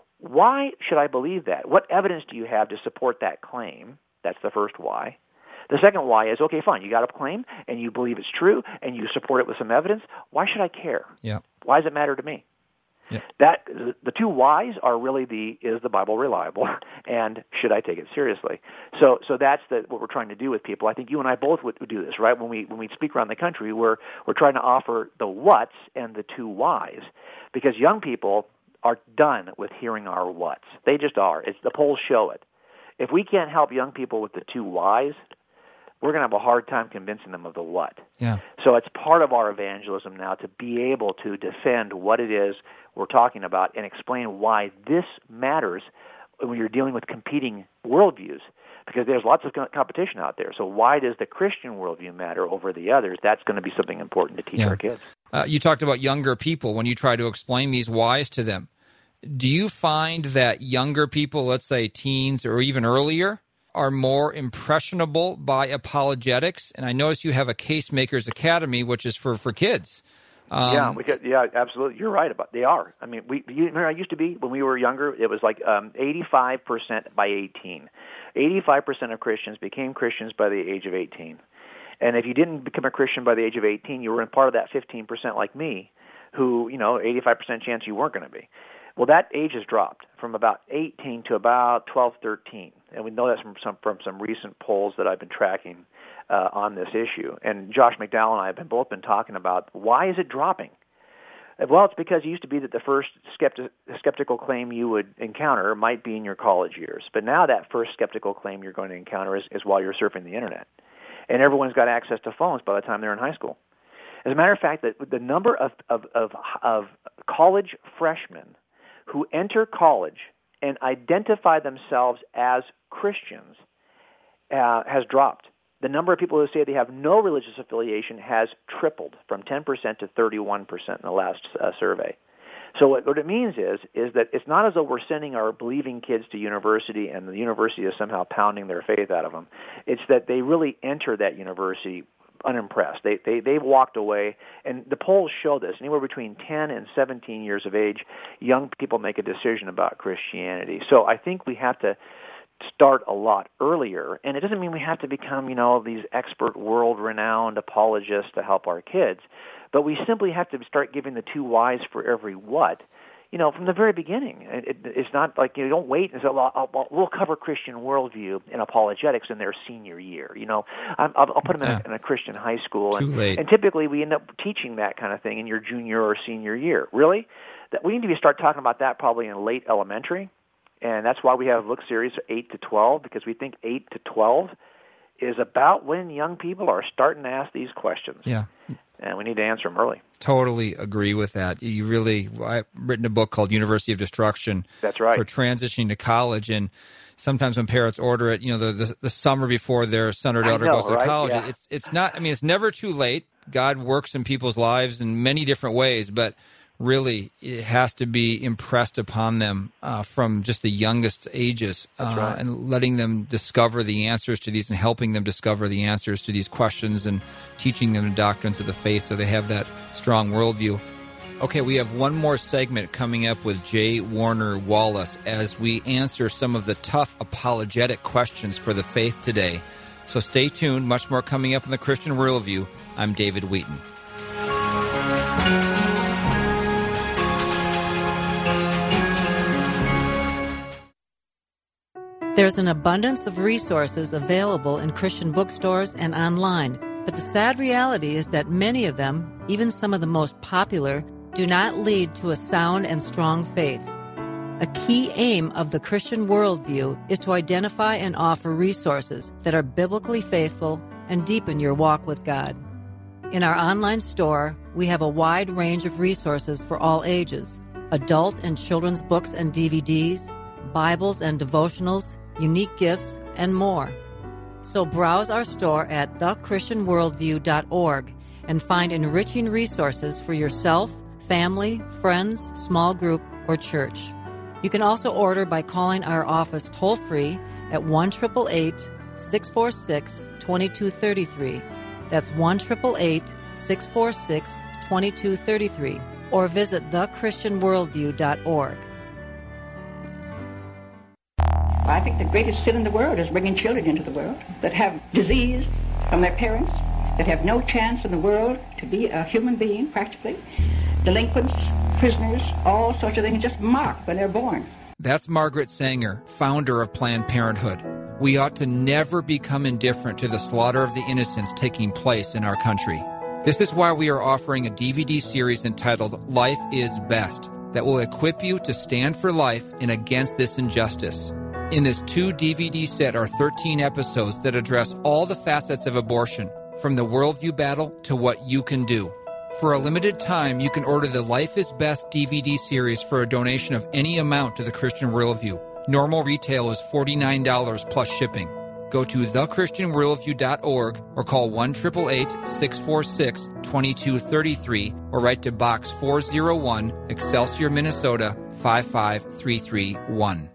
Why should I believe that? What evidence do you have to support that claim? That's the first why. The second why is, okay, fine, you got a claim, and you believe it's true, and you support it with some evidence. Why should I care? Yeah. Why does it matter to me? Yeah. That the two whys are really the is the Bible reliable and should I take it seriously? So so that's the, what we're trying to do with people. I think you and I both would, would do this, right? When we when we speak around the country, we're we're trying to offer the whats and the two whys, because young people are done with hearing our whats. They just are. It's the polls show it. If we can't help young people with the two whys, we're going to have a hard time convincing them of the what. Yeah. So it's part of our evangelism now to be able to defend what it is we're talking about and explain why this matters when you're dealing with competing worldviews, because there's lots of competition out there. So why does the Christian worldview matter over the others? That's going to be something important to teach yeah. our kids. Uh, you talked about younger people when you try to explain these whys to them. Do you find that younger people, let's say teens or even earlier, are more impressionable by apologetics? And I notice you have a Casemakers Academy, which is for, for kids. Um, yeah, we could, yeah, absolutely. You're right about they are. I mean, we you remember I used to be when we were younger. It was like um, eighty-five percent by eighteen. eighty-five percent of Christians became Christians by the age of eighteen. And if you didn't become a Christian by the age of eighteen, you were in part of that fifteen percent like me, who, you know, eighty-five percent chance you weren't going to be. Well, that age has dropped from about eighteen to about twelve, thirteen. And we know that from some, from some recent polls that I've been tracking uh, on this issue. And Josh McDowell and I have been, both been talking about, why is it dropping? Well, it's because it used to be that the first skepti- skeptical claim you would encounter might be in your college years. But now that first skeptical claim you're going to encounter is, is while you're surfing the Internet. And everyone's got access to phones by the time they're in high school. As a matter of fact, that the number of, of, of, of college freshmen who enter college and identify themselves as Christians uh, has dropped. The number of people who say they have no religious affiliation has tripled from ten percent to thirty-one percent in the last uh, survey. So what, what it means is is that it's not as though we're sending our believing kids to university and the university is somehow pounding their faith out of them. It's that they really enter that university unimpressed. They, they, they've walked away, and the polls show this. Anywhere between ten and seventeen years of age, young people make a decision about Christianity. So I think we have to start a lot earlier, and it doesn't mean we have to become, you know, these expert, world-renowned apologists to help our kids, but we simply have to start giving the two whys for every what, you know, from the very beginning. It, it, it's not like, you know, don't wait and say, well, I'll, I'll, we'll cover Christian worldview and apologetics in their senior year. You know, I'll, I'll put them in a, in a Christian high school, Too and, late. and typically we end up teaching that kind of thing in your junior or senior year. Really? That we need to start talking about that probably in late elementary. And that's why we have Look Series eight to twelve, because we think eight to twelve is about when young people are starting to ask these questions. Yeah. And we need to answer them early. Totally agree with that. You really, I've written a book called University of Destruction. That's right. For transitioning to college. And sometimes when parents order it, you know, the the, the summer before their son or daughter I know, goes to right? college, Yeah. it's it's not, I mean, it's never too late. God works in people's lives in many different ways, but really, it has to be impressed upon them uh, from just the youngest ages, uh, right. and letting them discover the answers to these and helping them discover the answers to these questions and teaching them the doctrines of the faith so they have that strong worldview. Okay, we have one more segment coming up with J. Warner Wallace as we answer some of the tough apologetic questions for the faith today. So stay tuned. Much more coming up in the Christian Worldview. I'm David Wheaton. There's an abundance of resources available in Christian bookstores and online, but the sad reality is that many of them, even some of the most popular, do not lead to a sound and strong faith. A key aim of the Christian worldview is to identify and offer resources that are biblically faithful and deepen your walk with God. In our online store, we have a wide range of resources for all ages: adult and children's books and D V Ds, Bibles and devotionals, unique gifts, and more. So browse our store at the christian worldview dot org and find enriching resources for yourself, family, friends, small group, or church. You can also order by calling our office toll-free at one eight eight eight, six four six, two two three three. That's one eight eight eight, six four six, two two three three. Or visit the christian worldview dot org. I think the greatest sin in the world is bringing children into the world that have disease from their parents, that have no chance in the world to be a human being, practically. Delinquents, prisoners, all sorts of things, just mocked when they're born. That's Margaret Sanger, founder of Planned Parenthood. We ought to never become indifferent to the slaughter of the innocents taking place in our country. This is why we are offering a D V D series entitled Life is Best that will equip you to stand for life and against this injustice. In this two D V D set are thirteen episodes that address all the facets of abortion, from the worldview battle to what you can do. For a limited time, you can order the Life is Best D V D series for a donation of any amount to the Christian Worldview. Normal retail is forty-nine dollars plus shipping. Go to the christian worldview dot org or call one eight eight eight, six four six, two two three three or write to Box four oh one, Excelsior, Minnesota, five five three three one.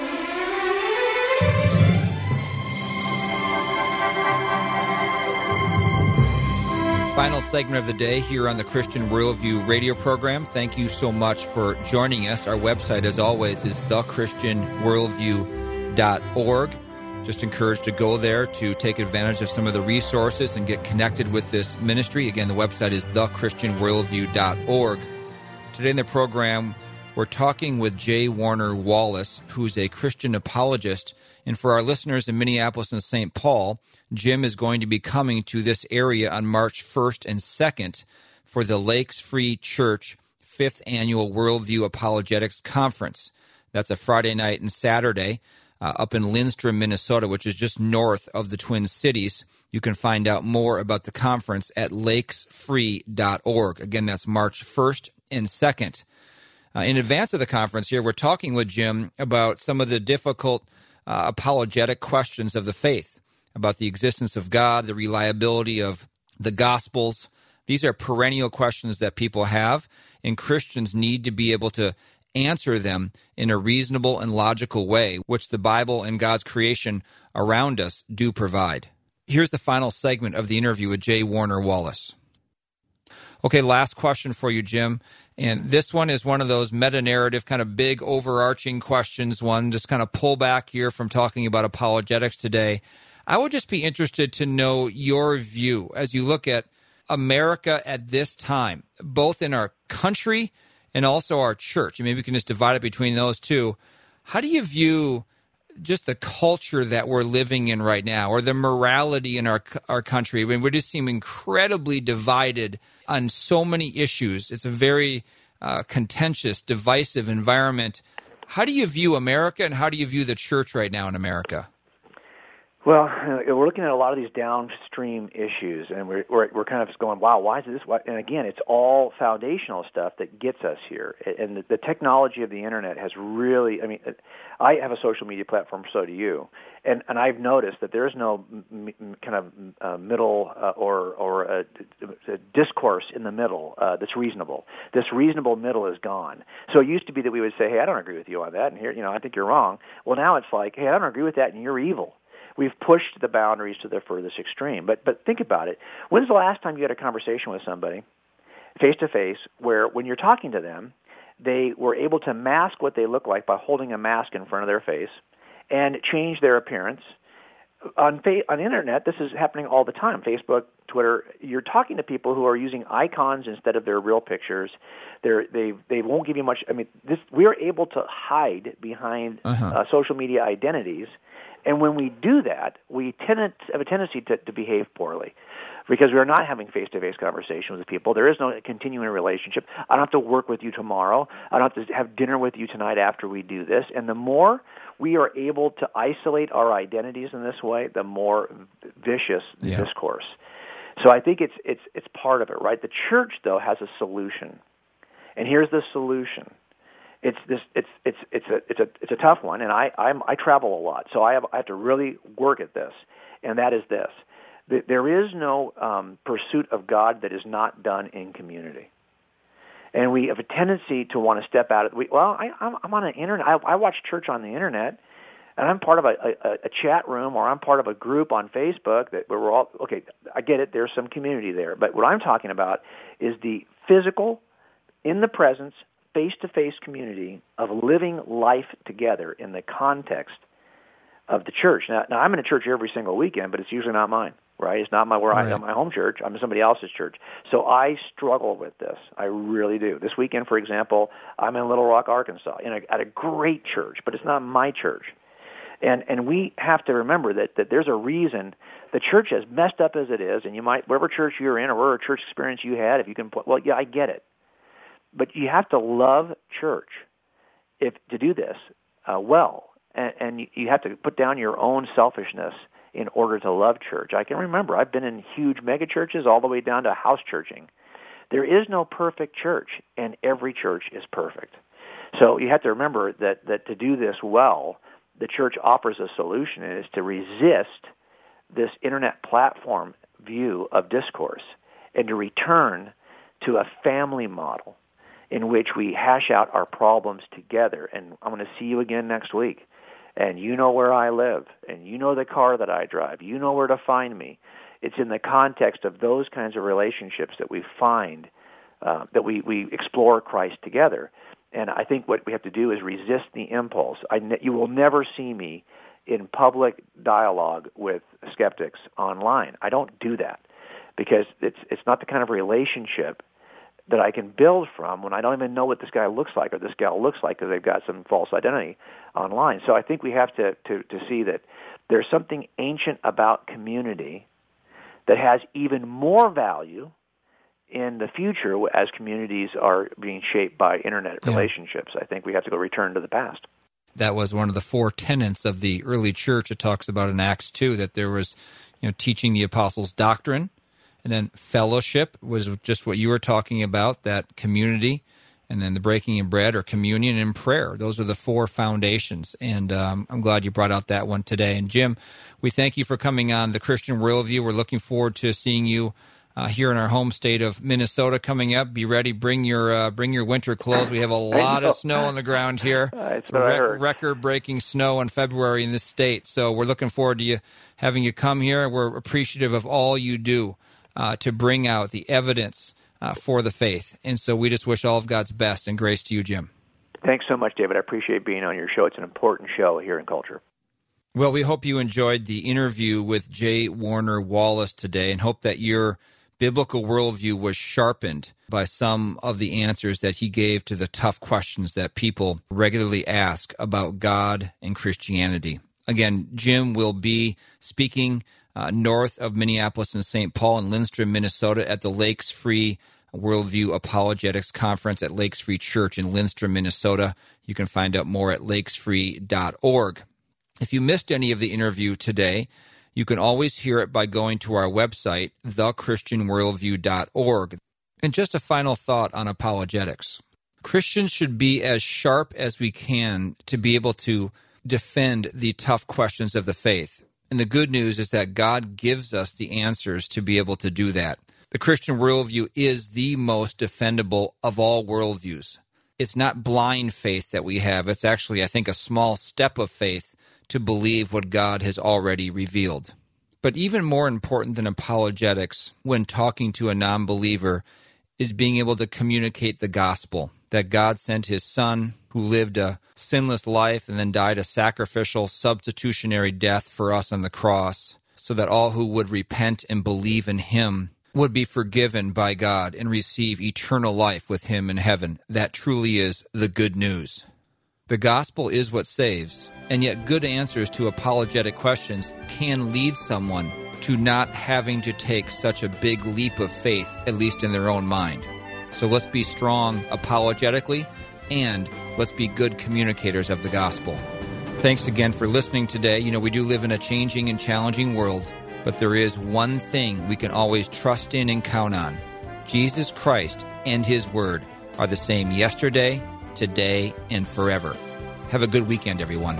Final segment of the day here on the Christian Worldview radio program. Thank you so much for joining us. Our website, as always, is the christian worldview dot org. Just encouraged to go there to take advantage of some of the resources and get connected with this ministry. Again, the website is the christian worldview dot org. Today in the program, We're talking with J. Warner Wallace, who's a Christian apologist. And for our listeners in Minneapolis and Saint Paul, Jim is going to be coming to this area on March first and second for the Lakes Free Church fifth Annual Worldview Apologetics Conference. That's a Friday night and Saturday uh, up in Lindstrom, Minnesota, which is just north of the Twin Cities. You can find out more about the conference at lakes free dot org. Again, that's March first and second. Uh, in advance of the conference here, we're talking with Jim about some of the difficult uh, apologetic questions of the faith, about the existence of God, the reliability of the Gospels. These are perennial questions that people have, and Christians need to be able to answer them in a reasonable and logical way, which the Bible and God's creation around us do provide. Here's the final segment of the interview with J. Warner Wallace. Okay, last question for you, Jim. And this one is one of those meta-narrative, kind of big, overarching questions. One, just kind of pull back here from talking about apologetics today. I would just be interested to know your view as you look at America at this time, both in our country and also our church. And maybe we can just divide it between those two. How do you view just the culture that we're living in right now, or the morality in our our country? I mean, we just seem incredibly divided on so many issues. It's a very uh, contentious, divisive environment. How do you view America, and how do you view the church right now in America? Well, we're looking at a lot of these downstream issues, and we're we're, we're kind of just going, wow, why is this? Why? And again, it's all foundational stuff that gets us here. And the, the technology of the internet has really, I mean, I have a social media platform, so do you. And and I've noticed that there's no m- m- kind of uh, middle uh, or or a, a discourse in the middle uh, that's reasonable. This reasonable middle is gone. So it used to be that we would say, hey, I don't agree with you on that, and here, you know, I think you're wrong. Well, now it's like, hey, I don't agree with that, and you're evil. We've pushed the boundaries to the furthest extreme. But but think about it. When's the last time you had a conversation with somebody, face-to-face, where when you're talking to them, they were able to mask what they look like by holding a mask in front of their face and change their appearance? On fa- on the internet, this is happening all the time. Facebook, Twitter, you're talking to people who are using icons instead of their real pictures. They're, they they won't give you much. I mean, this we are able to hide behind uh-huh. uh, social media identities. And when we do that, we tend have a tendency to, to behave poorly because we are not having face-to-face conversations with people. There is no continuing relationship. I don't have to work with you tomorrow. I don't have to have dinner with you tonight after we do this. And the more we are able to isolate our identities in this way, the more vicious the yeah. discourse. So I think it's it's it's part of it, right? The church, though, has a solution. And here's the solution. It's this. It's it's it's a it's a it's a tough one, and I I'm, I travel a lot, so I have I have to really work at this. And that is this: there is no um, pursuit of God that is not done in community. And we have a tendency to want to step out of. We, well, I, I'm I'm on the internet. I, I watch church on the internet, and I'm part of a, a, a chat room, or I'm part of a group on Facebook that where we're all okay. I get it. There's some community there, but what I'm talking about is the physical, in the presence, face-to-face community of living life together in the context of the church. Now, now I'm in a church every single weekend, but it's usually not mine, right? It's not my where right. I am my home church. I'm in somebody else's church. So I struggle with this. I really do. This weekend, for example, I'm in Little Rock, Arkansas, in a, at a great church, but it's not my church. And and we have to remember that, that there's a reason the church, as messed up as it is, and you might, wherever church you're in or whatever church experience you had, if you can put, well, yeah, I get it. But you have to love church if to do this uh, well, and, and you, you have to put down your own selfishness in order to love church. I can remember I've been in huge mega churches all the way down to house churching. There is no perfect church, and every church is perfect. So you have to remember that, that to do this well, the church offers a solution, and it's to resist this internet platform view of discourse and to return to a family model in which we hash out our problems together. And I'm going to see you again next week. And you know where I live. And you know the car that I drive. You know where to find me. It's in the context of those kinds of relationships that we find, uh, that we, we explore Christ together. And I think what we have to do is resist the impulse. I ne- you will never see me in public dialogue with skeptics online. I don't do that because it's it's not the kind of relationship that I can build from when I don't even know what this guy looks like or this gal looks like because they've got some false identity online. So I think we have to, to, to see that there's something ancient about community that has even more value in the future as communities are being shaped by internet yeah. relationships. I think we have to go return to the past. That was one of the four tenets of the early church. It talks about in Acts two that there was, you know, teaching the apostles' doctrine, and then fellowship was just what you were talking about, that community, and then the breaking of bread or communion and prayer. Those are the four foundations, and um, I'm glad you brought out that one today. And Jim, we thank you for coming on the Christian Worldview. We're looking forward to seeing you uh, here in our home state of Minnesota coming up. Be ready, bring your uh, bring your winter clothes. We have a lot of snow on the ground here. Uh, it's Re- record-breaking snow in February in this state, so we're looking forward to you having you come here. We're appreciative of all you do Uh, to bring out the evidence uh, for the faith. And so we just wish all of God's best and grace to you, Jim. Thanks so much, David. I appreciate being on your show. It's an important show here in culture. Well, we hope you enjoyed the interview with J. Warner Wallace today and hope that your biblical worldview was sharpened by some of the answers that he gave to the tough questions that people regularly ask about God and Christianity. Again, Jim will be speaking Uh, north of Minneapolis and Saint Paul in Lindstrom, Minnesota, at the Lakes Free Worldview Apologetics Conference at Lakes Free Church in Lindstrom, Minnesota. You can find out more at lakes free dot org. If you missed any of the interview today, you can always hear it by going to our website, the christian worldview dot org. And just a final thought on apologetics. Christians should be as sharp as we can to be able to defend the tough questions of the faith. And the good news is that God gives us the answers to be able to do that. The Christian worldview is the most defendable of all worldviews. It's not blind faith that we have. It's actually, I think, a small step of faith to believe what God has already revealed. But even more important than apologetics when talking to a non-believer is being able to communicate the gospel, that God sent his Son, who lived a sinless life and then died a sacrificial, substitutionary death for us on the cross, so that all who would repent and believe in him would be forgiven by God and receive eternal life with him in heaven. That truly is the good news. The gospel is what saves, and yet good answers to apologetic questions can lead someone to not having to take such a big leap of faith, at least in their own mind. So let's be strong apologetically, and let's be good communicators of the gospel. Thanks again for listening today. You know, we do live in a changing and challenging world, but there is one thing we can always trust in and count on. Jesus Christ and his word are the same yesterday, today, and forever. Have a good weekend, everyone.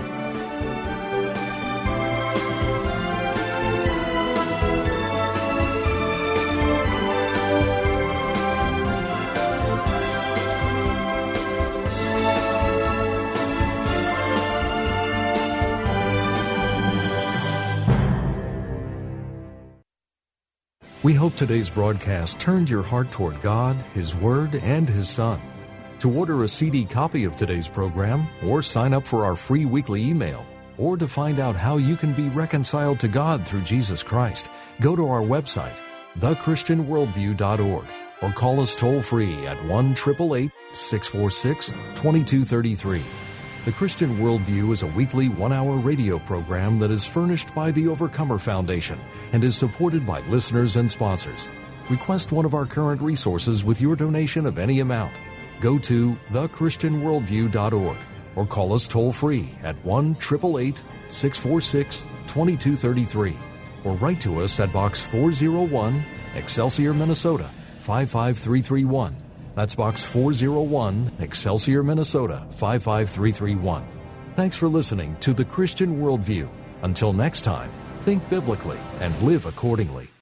We hope today's broadcast turned your heart toward God, His Word, and His Son. To order a C D copy of today's program, or sign up for our free weekly email, or to find out how you can be reconciled to God through Jesus Christ, go to our website, the christian worldview dot org, or call us toll-free at one eight eight eight, six four six, two two three three. The Christian Worldview is a weekly one-hour radio program that is furnished by the Overcomer Foundation and is supported by listeners and sponsors. Request one of our current resources with your donation of any amount. Go to the christian worldview dot org or call us toll-free at one eight eight eight, six four six, two two three three or write to us at Box four oh one, Excelsior, Minnesota, five five three three one. That's Box four oh one, Excelsior, Minnesota, five five three three one. Thanks for listening to The Christian Worldview. Until next time, think biblically and live accordingly.